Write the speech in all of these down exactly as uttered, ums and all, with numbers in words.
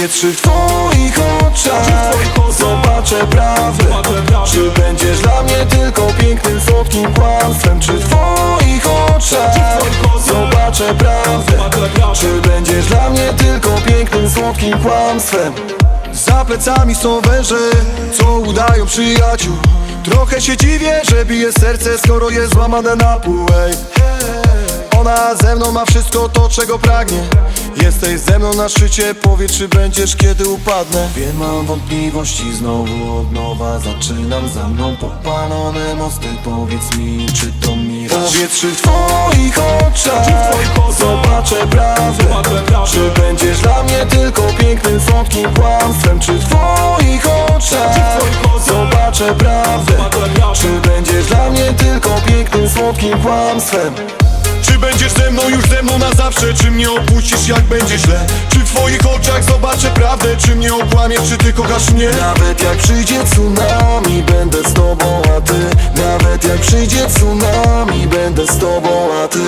powietrzu w twoich oczach zobaczę prawdę. Czy będziesz dla mnie tylko pięknym, słodkim kłamstwem? Czy w twoich oczach zobaczę prawdę? Czy będziesz dla mnie tylko pięknym, słodkim kłamstwem? Za plecami są węże, co udają przyjaciół. Trochę się dziwię, że bije serce, skoro jest złamane na pół, ej. Ona ze mną ma wszystko to, czego pragnie. Jesteś ze mną na szczycie, powiedz, czy będziesz, kiedy upadnę. Wiem, mam wątpliwości, znowu od nowa zaczynam. Za mną popalone mosty, powiedz mi, czy to miraż? Powietrzu w twoich oczach zobaczę prawdę. Czy będziesz dla mnie tylko pięknym, słodkim kłamstwem? Czy w twoich oczach zobaczę prawdę? Czy będziesz dla mnie tylko pięknym, słodkim kłamstwem? Czy będziesz ze mną już ze mną na zawsze? Czy mnie opuścisz, jak będzie źle? Czy w twoich oczach zobaczę prawdę? Czy mnie okłamiesz, czy ty kochasz mnie? Nawet jak przyjdzie tsunami, będę z tobą, a ty. Nawet jak przyjdzie tsunami, będę z tobą, a ty.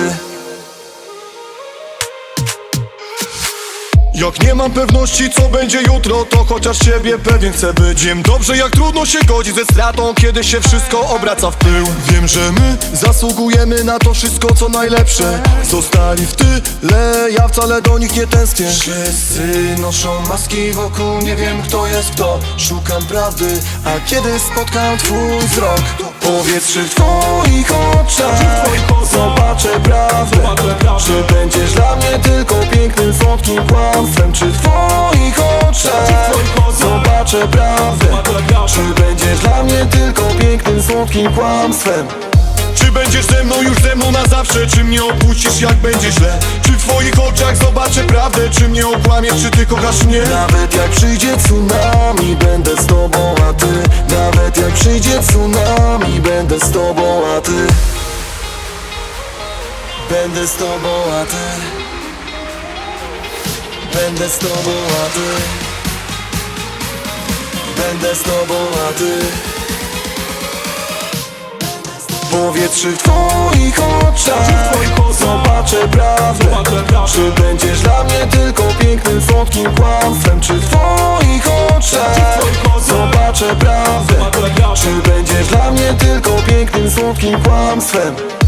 Jak nie mam pewności, co będzie jutro, to chociaż ciebie pewien chcę być. Wiem dobrze, jak trudno się godzić ze stratą, kiedy się wszystko obraca w pył. Wiem, że my zasługujemy na to wszystko, co najlepsze. Zostali w tyle, ja wcale do nich nie tęsknię. Wszyscy noszą maski wokół, nie wiem, kto jest kto. Szukam prawdy, a kiedy spotkam twój wzrok, powietrzu w twoich oczach zobaczę prawdę. Czy będziesz dla mnie tylko pięknym, słodkim kłamstwem? Czy w twoich oczach zobaczę prawdę? Czy będziesz dla mnie tylko pięknym, słodkim kłamstwem? Czy będziesz ze mną już ze mną na zawsze? Czy mnie opuścisz, jak będzie źle? Czy w twoich oczach zobaczę prawdę? Czy mnie okłamiesz, czy ty kochasz mnie? Nawet jak przyjdzie tsunami, będę z tobą, a ty. Nawet jak przyjdzie tsunami, będę z tobą, a ty. Będę z tobą, a ty. Będę z tobą, a ty. Będę z tobą, a ty. Powietrzu w twoich oczach zobaczę prawdę. Czy będziesz dla mnie tylko pięknym, słodkim kłamstwem? Czy w twoich oczach zobaczę prawdę? Czy będziesz dla mnie tylko pięknym, słodkim kłamstwem?